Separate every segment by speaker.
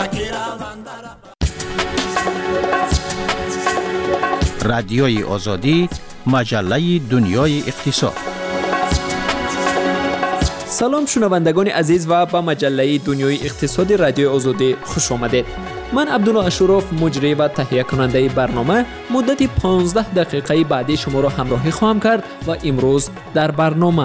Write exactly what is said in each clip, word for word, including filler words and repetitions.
Speaker 1: رادیوی آزادی، مجله دنیای اقتصاد.
Speaker 2: سلام شنوندگان عزیز و به مجله دنیای اقتصادی رادیوی آزادی خوش آمدید. من عبدالله اشرف، مجری و تهیه کننده برنامه، مدت پانزده دقیقه بعدی شما را همراهی خواهم کرد و امروز در برنامه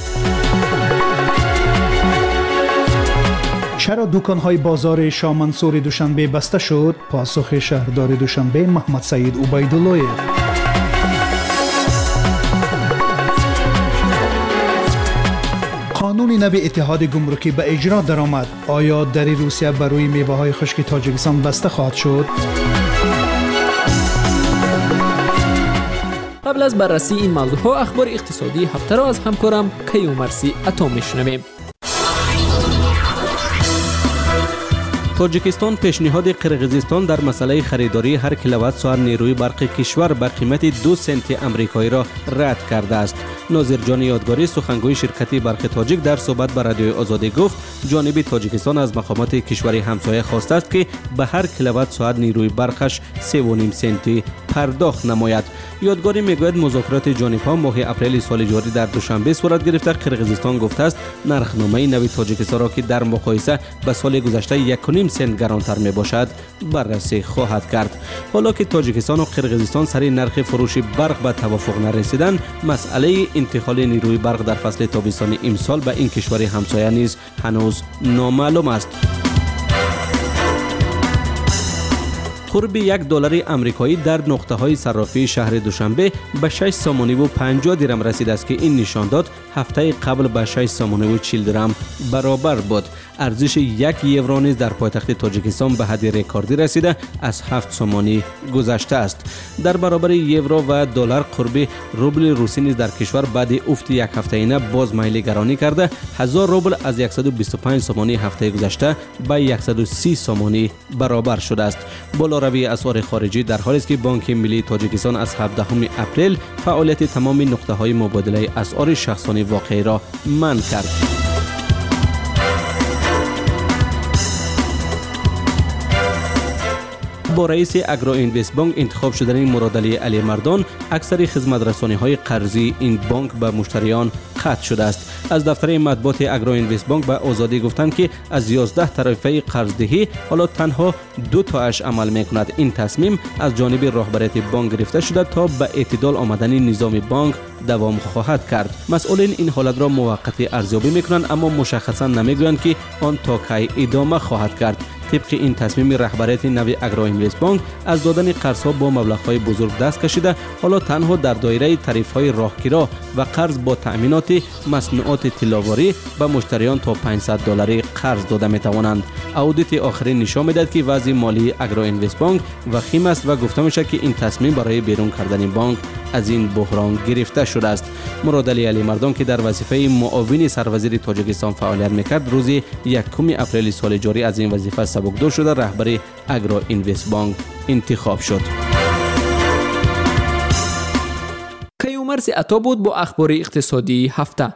Speaker 3: چرا دکان‌های بازار شاه منصور دوشنبه بسته شد؟ پاسخ شهردار دوشنبه محمد سعید عبیدالله. قانون نو اتحاد گمرکی به اجرا درآمد. آیا در روسیه بر روی میوه‌های خشک تاجیکستان بسته خواهد شد؟
Speaker 2: قبل از بررسی این موضوعها اخبار اقتصادی هفته را از همکارم کیومرثی عطا میشنویم.
Speaker 4: تاجیکستان پیشنهاد قرقیزستان در مسئله خریداری هر کیلووات ساعت نیروی برق کشور به قیمت دو سنت آمریکایی را رد کرده است. ناظر جان یادگاری سخنگوی شرکت برق تاجیک در صحبت با رادیوی آزادی گفت جانب تاجیکستان از مقامات کشور همسایه خواسته است که به هر کیلووات ساعت نیروی برقش سه و نیم سنتی پرداخت نماید. یادگاری میگوید مذاکرات جانب‌ها ماه اپریل سال جاری در دوشنبه صورت گرفته. قرقیزستان گفته است نرخنامه نوی تاجیکستان را که در مقایسه با سال گذشته یک و نیم سنت گرانتر می باشد بررسی خواهد کرد. حالا که تاجیکستان و قرقیزستان سر نرخ فروش برق به توافق نرسیدند، مسئله انتقال نیروی برق در فصل تابستانی امسال به این کشور همسایه نیز هنوز نامعلوم است. قرب یک دلار آمریکایی در نقطه های صرافی شهر دوشنبه به شش سامانی و پنجاه درم رسید است که این نشان داد هفته قبل به شش سامانی و چهل درم برابر بود. ارزش یک یورو نیز در پایتخت تاجیکستان به حد رکوردی رسیده از هفت سامانی گذشته است. در برابر یورو و دلار قرب روبل روسی نیز در کشور بعد افت یک هفته اینه باز میل گرانی کرده. هزار روبل از صد و بیست و پنج سامانی هفته گذشته به صد و سی سامانی برابر شده است. بالاروی اسعار خارجی در حالی است که بانک ملی تاجیکستان از هفدهم اپریل فعالیت تمام نقطه های مبادله اسعار شخصانی واقعی را منع کرد. با رئیس اگرو اینوست بانک انتخاب شدن مرادعلی علی مردان اکثر خدمت رسانی های قرضی این بانک به مشتریان قطع شده است. از دفتر مطبوعات اگرو اینوست بانک به آزادی گفتند که از یازده طرفه قرضدهی حالا تنها دو تاش عمل میکند. این تصمیم از جانب رهبریت بانک گرفته شده تا به اعتدال آمدن نظام بانک دوام خواهد کرد. مسئولین این حالت را موقتی ارزیابی میکنند اما مشخصا نمیگویند که آن تا کی ادامه خواهد کرد. طبق این تصمیم رهبریت نوی اگرو اینوست بانک از دادن قرض‌ها با مبلغ‌های بزرگ دست کشیده. حالا تنها در دایره تعرفه‌های راهگیرا و قرض با تأمینات مصنوعات طلاواری به مشتریان تا پانصد دلاری قرض داده می‌توانند. اودیت آخری نشان می‌دهد که وضع مالی اگرو اینوست بانک وخیم است و گفته می‌شود که این تصمیم برای بیرون کردن بانک از این بحران گرفته شده است. مرادعلی علی مردان که در وظیفه معاون سروزیر تاجیکستان فعالیت می‌کرد روز یکم اپریل سال جاری از این وظیفه سبکدور شده رهبر اگرو اینوست بانک انتخاب شد.
Speaker 2: کیومرثی عطا بود با اخبار اقتصادی هفته.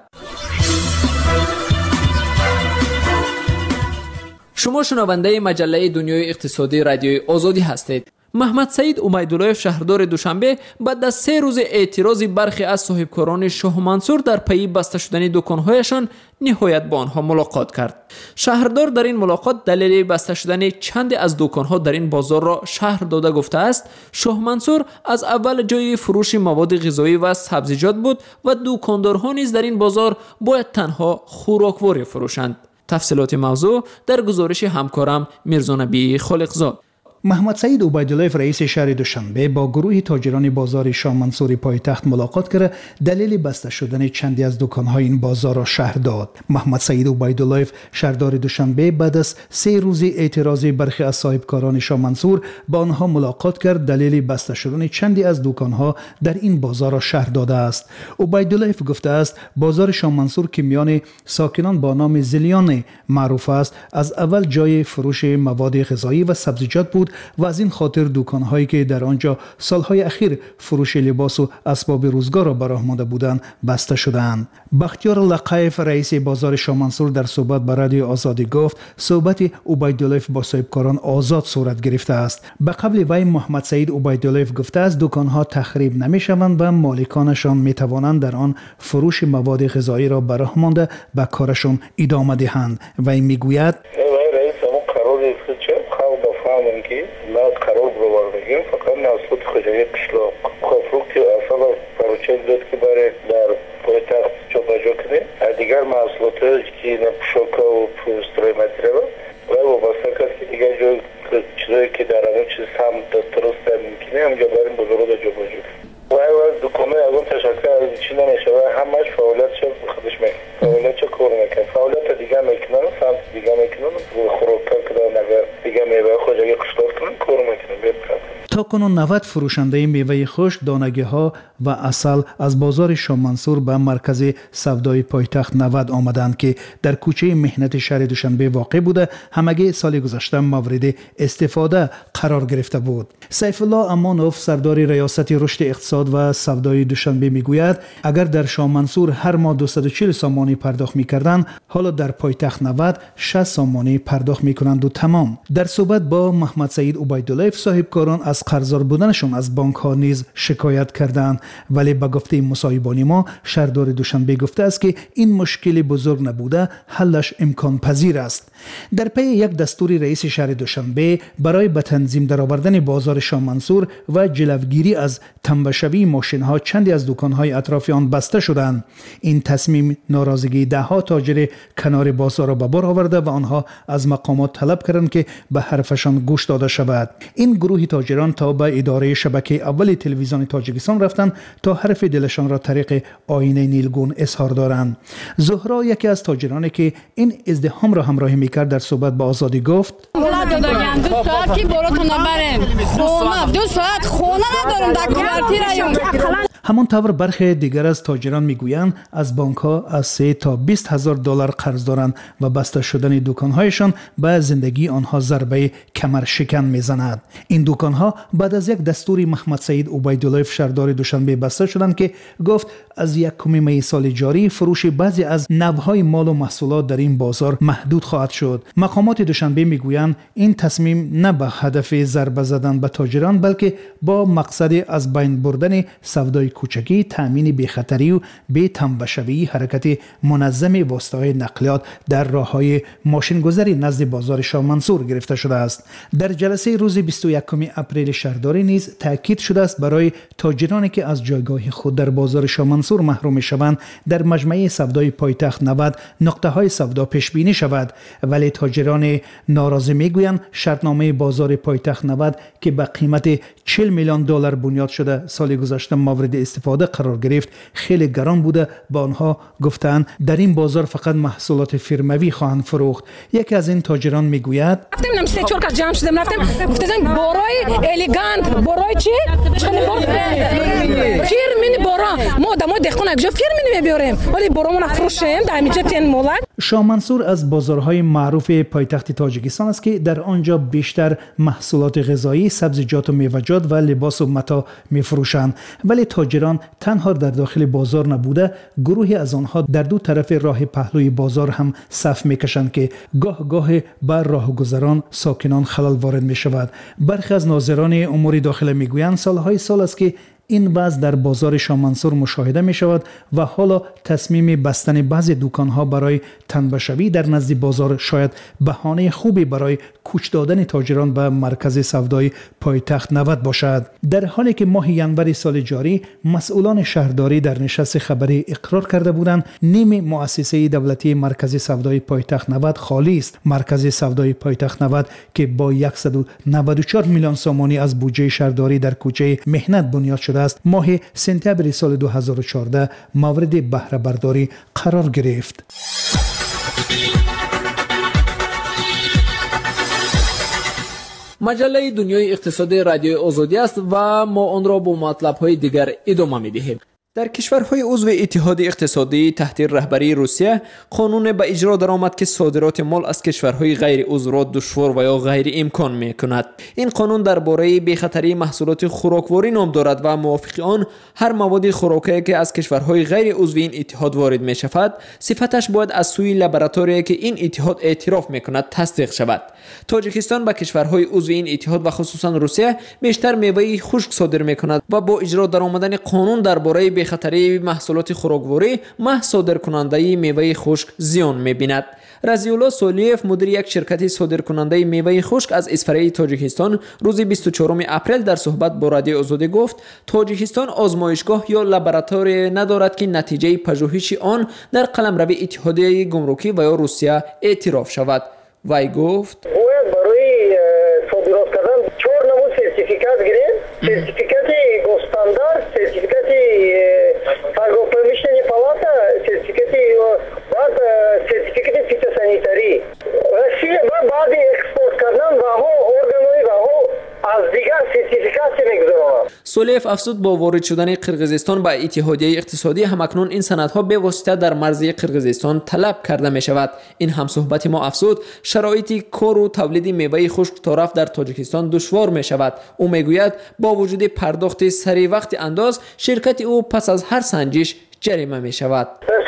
Speaker 2: شما شنونده مجله دنیای اقتصادی رادیوی آزادی هستید. محمد سعید عبیدالله شهردار دوشنبه بعد از سه روز اعتراضی برخی از صاحبکاران شاه منصور در پی بسته شدن دکان‌هایشان نهایت با آنها ملاقات کرد. شهردار در این ملاقات دلیل بسته شدن چند از دکان‌ها در این بازار را شهر داده گفته است شاه منصور از اول جای فروش مواد غذایی و سبزیجات بود و دکاندارها نیز در این بازار باید تنها خوراکواری فروشند. تفصیلات موضوع در گزارش همکارم میرزا نبی خالقزاد.
Speaker 3: محمد سعید عبیدالله رئیس شهر دوشنبه با گروه تاجران بازار شاه منصور پایتخت ملاقات کرد. دلیل بسته شدن چندی از دکان‌های این بازار را شرح داد. محمد سعید عبیدالله شهردار دوشنبه بعد از سه روز اعتراضی برخی از صاحبکاران شاه منصور با آنها ملاقات کرد. دلیل بسته شدن چندی از دکان‌ها در این بازار را شرح داده است. عبیدالله گفته است بازار شاه منصور که میان ساکنان با نام زلیان معروف است، از اول جای فروش مواد غذایی و سبزیجات بود بود و از این خاطر دکان‌هایی که در آنجا سالهای اخیر فروش لباس و اسباب روزگار را براه مانده بودند بسته شدند. بختیار لقایف رئیس بازار شاه منصور در صحبت با رادیو آزادی گفت صحبت عبیدالله با صاحبکاران آزاد صورت گرفته است. به قبل وی محمد سعید عبیدالله گفته است دکان‌ها تخریب نمی‌شوند و مالکانشان می‌توانند در آن فروش مواد غذایی را براه مانده به کارشان ادامه دهند. وی میگوید
Speaker 5: قرار برابر بگیم فقط محصولات خوجایی قشلاق کافروک که اصلا پروچه داد که برای در پایتخت جابجا کنه دیگر محصولات که پوشاک و استرای متریال و وابسته است که دیگر جای چیزایی که در اون چیز هم درست ممکنه همجا بریم بزرگ جابجا کنه و اول دکانه از اون تشکر از چی نمیشه و همش فعالیت چه خودش میکنه فعالیت چه کار میکنه فعالیت دیگه میکنن سمت دیگه میکنن خوراک کردن اگر دیگه میوه خوجایی قشلاق کنن کار میکنن بهتر.
Speaker 3: تا کنون نود فروشنده میوه خشک، دانگی ها و عسل از بازار شاه منصور به مرکز سودای پایتخت نود آمدند که در کوچه مهنت شهر دوشنبه واقع بوده همگی سال گذشته مورد استفاده قرار گرفته بود. سیف الله امانوف سردار ریاست رشد اقتصاد و سودای دوشنبه میگوید اگر در شاه منصور هر ماه دویست و چهل سامانی پرداخت میکردند حالا در پایتخت نود شصت سامانی پرداخت میکنند و تمام. در صحبت با محمد سعید عبیدالله صاحبکاران از قرضدار بودنشان از بانک ها نیز شکایت کردند، ولی به گفته مصاحبان ما شهردار دوشنبه گفته است که این مشکل بزرگ نبوده حلش امکان پذیر است. در پی یک دستور رئیس شهر دوشنبه برای به تنظیم درآوردن بازار شاه منصور و جلوگیری از تنبشوی ماشین ها چندی از دکان های اطراف آن بسته شدند. این تصمیم ناراضگی ده ها تاجر کنار بازار را به بار آورده و آنها از مقامات طلب کردند که به حرفشان گوش داده شود. این گروه تاجران تا به اداره شبکه اول تلویزیون تاجیکستان رفتند تا حرف دلشان را طریق آینه نیلگون اظهار دارند. زهرا یکی از تاجرانی که این ازدحام را همراهی میکرد در صحبت با آزادی گفت
Speaker 6: دو ساعت که براتون نبریم دو ساعت خونه ندارم در کوارتیر.
Speaker 3: همان طور برخی دیگر از تاجران میگویند از بانک ها از سه تا بیست هزار دلار قرض دارند و بسته شدن دکان هایشان به زندگی آنها ضربه کمر شکن میزند. این دکان ها بعد از یک دستور محمد سعید عبیدالله شهردار دوشنبه بسته شدند که گفت از یکم می سال جاری فروش بعضی از نوهای مال و محصولات در این بازار محدود خواهد شد. مقامات دوشنبه میگویند این تصمیم نه به هدف ضربه زدن به تاجران بلکه با مقصد از بین بردن سودای کوچکی، تامین بی‌خطری و بی تنبشوی حرکت منظم واسطه‌های نقلیات در راه‌های ماشین‌گذاری نزد بازار شاه منصور گرفته شده است. در جلسه روز بیست و یکم اپریل شهرداری نیز تاکید شده است برای تاجرانی که از جایگاه خود در بازار شاه منصور محروم می‌شوند در مجمع سودای پایتخت نود نقطه‌های سودا پیش بینی شود، ولی تاجران ناراضی میگویند شرطنامه بازار پایتخت نود که به قیمت چهل میلیون دلار بنیاد شده سال گذشته مورد استفاده قرار گرفت خیلی گران بوده. با آنها گفتند در این بازار فقط محصولات فرموی خواهند فروخت. یکی از این تاجران میگوید
Speaker 7: رفتم نم سه چهار جمع شدم رفتم گفتم برای الیگانت برای چی فرمین برا ما دما دخون اگه فرمین میبریم ولی برامون فروشیم در اینجا تن مولک.
Speaker 3: شاه منصور از بازارهای معروف پایتخت تاجیکستان است که در آنجا بیشتر محصولات غذایی، سبزیجات و میوه‌جات و لباس و متاع میفروشند، ولی تاجران تنها در داخل بازار نبوده گروهی از آنها در دو طرف راه پهلوی بازار هم صف میکشند که گاه گاه بر راهگذران ساکنان خلل وارد می شود. برخی از ناظران امور داخله میگویند سالهای سال است که این وضع در بازار شاه منصور مشاهده می شود و حالا تصمیم بستن بعضی دکان‌ها برای تنبشوی در نزد بازار شاید بهانه خوبی برای کوچ دادن تاجران به مرکز سودای پایتخت نود باشد. در حالی که ماه ینور سال جاری مسئولان شهرداری در نشست خبری اقرار کرده بودند نیم مؤسسه دولتی مرکز سودای پایتخت نود خالی است. مرکز سودای پایتخت نود که با صد و نود و چهار میلیون سامانی از بودجه شهرداری در کوچه مهنت بنیاد شده است ماه سپتامبر سال دو هزار و چهارده مورد بهره برداری قرار گرفت.
Speaker 2: مجله دنیای اقتصادی رادیو آزادی است و ما آن را با مطلب‌های دیگر ادامه می‌دهیم. در کشورهای عضو اتحاد اقتصادی تحت رهبری روسیه قانون به اجرا درآمد که صادرات مال از کشورهای غیر عضو را دشوار و یا غیر امکان می کند. این قانون درباره بی‌خطری محصولات خوراکواری نام دارد و موافق آن هر مواد خوراکی که از کشورهای غیر عضو این اتحاد وارد می شود صفتش باید از سوی لابراتوری که این اتحاد اعتراف می کند تصدیق شود. تاجیکستان به کشورهای عضو این اتحاد و خصوصا روسیه بیشتر میوه خشک صادر می کند و با اجرا درآمدن قانون درباره بی‌خطری محصولات خوراکواری محض صادر کننده میوه خشک زیان می‌بیند. رضی الله سولیف مدیر یک شرکت صادر کننده میوه خشک از اصفهان تاجیکستان روز بیست و چهارم اپریل در صحبت با رادیو آزادی گفت تاجیکستان آزمایشگاه یا لابراتوری ندارد که نتیجه پژوهش آن در قلمرو اتحادیه گمرکی و یا روسیه اعتراف شود. وی گفت
Speaker 8: برای صادرات کردن چهار نمود سرتیفیکات گرفت. سرتیفیکات گوستاندارد، سرتیفیکات торгово-промышленной палата, сертификаты بعد سرتیفیکات فیتوسانیتاری. روسیه بعد اکسپورت کردن و ها ارگانوی و ها از دیگر سرتیفیکات میگذارند.
Speaker 2: سولیف افزود با وارد شدن قرقیزستان به اتحادیه اقتصادی همکنون این سندها به واسطه در مرزی قرقیزستان طلب کرده می شود. این همصحبت ما افزود شرایط کار و تولید میوه خشک طرف در تاجیکستان دشوار می شود. او میگوید با وجود پرداخت سری وقت انداز شرکت او پس از هر سنجش جریمه می شود.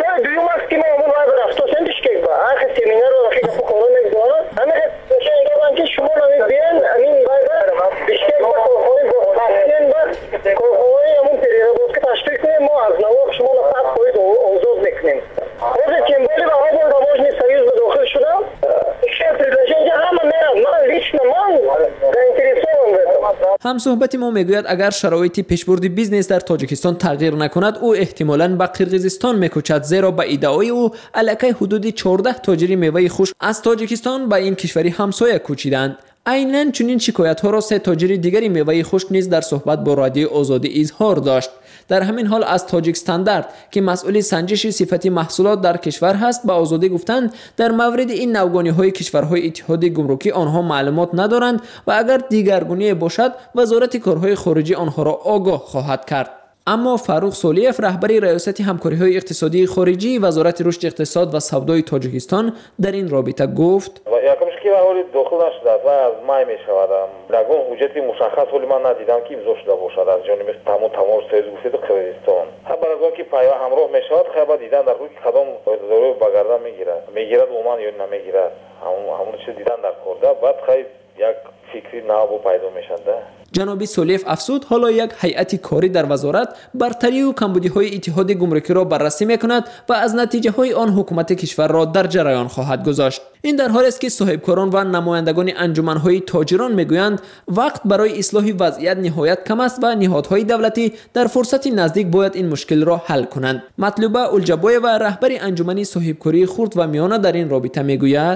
Speaker 2: هم صحبت ما میگوید اگر شرایط پیشبرد بیزنس در تاجیکستان تغییر نکند او احتمالاً به قرقیزستان میکوچد، زیرا به ادعای او الکی حدود چهارده تاجر میوه خشک از تاجیکستان به این کشوری همسایه کوچیدند. عیناً چنین شکایت ها را سه تاجر دیگری میوه خشک نیز در صحبت با رادیو آزادی اظهار داشت. در همین حال از تاجیک استاندارد که مسئول سنجش صفت محصولات در کشور هست به آزادی گفتند در مورد این نوگانی های کشورهای اتحاد گمرکی آنها معلومات ندارند و اگر دیگرگونی باشد وزارت کارهای خارجی آنها را آگاه خواهد کرد. اما فاروق سولیف رهبر ریاست همکاری‌های اقتصادی خارجی وزارت رشد اقتصاد و سودای تاجیکستان در این رابطه گفت
Speaker 5: یکمش که حالی داخل نشده و از مای می شود رگون حجت مشخص ولی من ندیدم که امضا شده باشد از جانب تمام تمام سایز گفتید قرقیزستان. برای از که پیام همراه می شود خبر دیدن در روی کدام ضروری بگردن میگیرد میگیرد عموما یا نمیگیرد همون همون چیز دیدن در کرده بعد خیلی یک فکری نو پیدا میشنده.
Speaker 2: جناب سولیف افزود حالا یک هیئت کاری در وزارت برتری و کمبودی‌های اتحاد گمرکی را بررسی می‌کند و از نتیجه‌های آن حکومت کشور را در جریان خواهد گذاشت. این در حالی است که صاحبکاران و نمایندگان انجمن‌های تاجران می‌گویند وقت برای اصلاح وضعیت نهایت کم است و نهادهای دولتی در فرصت نزدیک باید این مشکل را حل کنند. مطلوبه الجبای و رهبر انجمن صاحبکاری خرد و میانه در این رابطه می‌گوید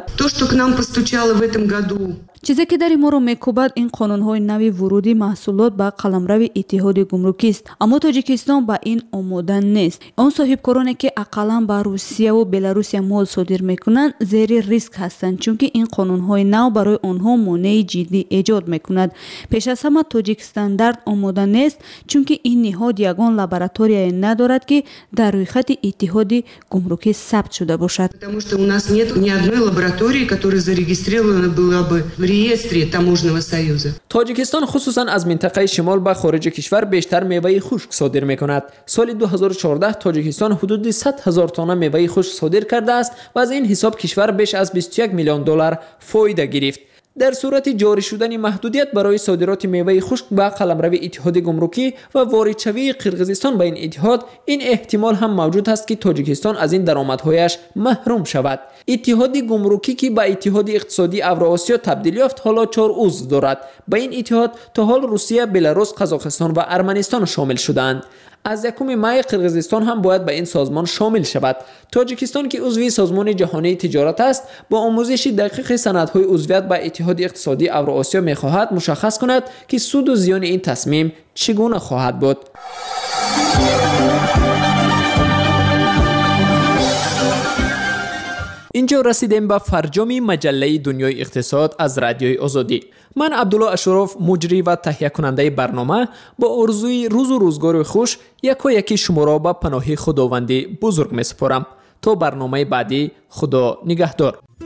Speaker 9: چیزی که در ما رو میکوبد این قانون‌های نوی ورودی محصولات به قلمرو اتحاد گمرکی است، اما تاجیکستان با این آماده نیست. آن صاحبکارانی که اقلا به روسیه و بلاروس مال صادر میکنند زیر ریسک هستند، چون که این قانون‌های نو برای آنها مانع جدی ایجاد میکند. پیش از همه تاجیک استاندارد آماده نیست، چون که این نهاد یگان لابراتوری ندارد که در روی خط اتحاد گمرکی ثبت شده باشد.
Speaker 10: Потому что у нас нет ни одной лаборатории, которая зарегистрирована была бы в реестре таможенного союза.
Speaker 2: تاجیکستان خصوصا از منطقه شمال به خارج کشور بیشتر میوه خشک صادر میکند. سال دو هزار و چهارده تاجیکستان حدود صد هزار تن میوه خشک صادر کرده است و از این حساب کشور بیش از بیست و یک میلیون دلار فایده گرفت. در صورت جاری شدن محدودیت برای صادرات میوه خشک به قلمرو اتحاد گمرکی و واردشوی قرقیزستان به این اتحاد، این احتمال هم موجود است که تاجیکستان از این درآمدهایش محروم شود. اتحاد گمرکی که به اتحاد اقتصادی اوراسیا تبدیل یافت حالا چهار عضو دارد. به این اتحاد تا حال روسیه، بلاروس، قزاقستان و ارمنستان شامل شدند. از یکم مای قرقیزستان هم باید به این سازمان شامل شود. تاجیکستان که عضو سازمان جهانی تجارت است با آموزش دقیق سندهای عضویت به اتحاد اقتصادی اوراسیا می‌خواهد مشخص کند که سود و زیان این تصمیم چگونه خواهد بود. اینجا رسیدیم به فرجام مجله دنیای اقتصاد از رادیوی آزادی. من عبدالله اشرف، مجری و تهیه کننده برنامه، با آرزوی روز و روزگار خوش یک و یکی شما را به پناه خداوند بزرگ می سپارم. تا برنامه بعدی، خدا نگهدار.